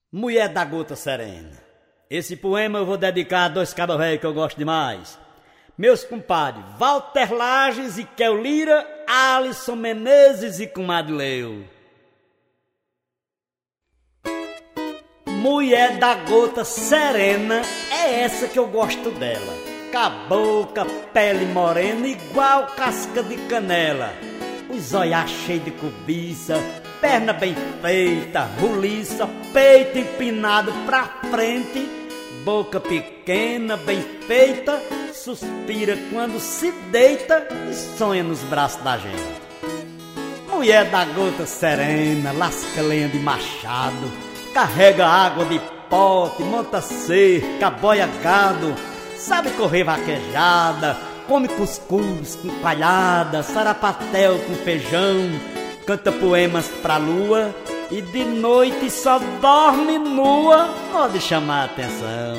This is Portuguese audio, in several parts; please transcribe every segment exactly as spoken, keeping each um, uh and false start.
Mulher da Gota Serena. Esse poema eu vou dedicar a dois cabas velhos que eu gosto demais. Meus compadres, Walter Lages e Kel Lira, Alisson Menezes e comadre Leu. Mulher da Gota Serena, é essa que eu gosto dela. Cabocla, pele morena, igual casca de canela. Os olhos cheios de cobiça, perna bem feita, roliça, peito empinado pra frente, boca pequena, bem feita, suspira quando se deita e sonha nos braços da gente. Mulher da Gota Serena, lasca lenha de machado, carrega água de pote, monta cerca, boia gado, sabe correr vaquejada, come cuscuz com palhada, sarapatel com feijão, canta poemas pra lua e de noite só dorme nua, pode chamar a atenção.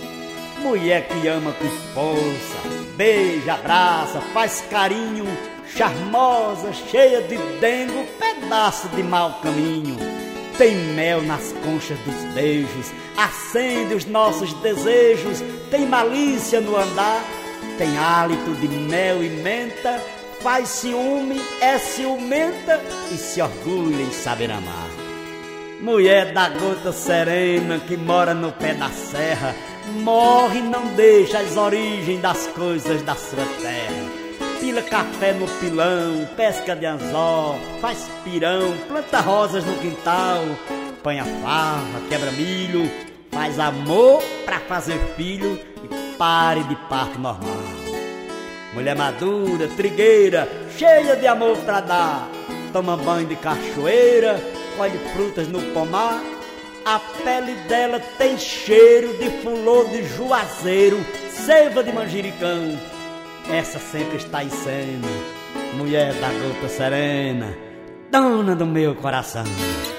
Mulher que ama com força, beija, abraça, faz carinho, charmosa, cheia de dengo, pedaço de mau caminho. Tem mel nas conchas dos beijos, acende os nossos desejos, tem malícia no andar, tem hálito de mel e menta, faz ciúme, é ciumenta e se orgulha em saber amar. Mulher da Gota Serena que mora no pé da serra, morre e não deixa as origens das coisas da sua terra. Pila café no pilão, pesca de anzol, faz pirão, planta rosas no quintal, apanha fava, quebra milho, faz amor pra fazer filho e pare de parto normal. Mulher madura, trigueira, cheia de amor pra dar, toma banho de cachoeira, colhe frutas no pomar. A pele dela tem cheiro de flor de juazeiro, seiva de manjericão. Essa sempre está em cena, mulher da Gota Serena, dona do meu coração.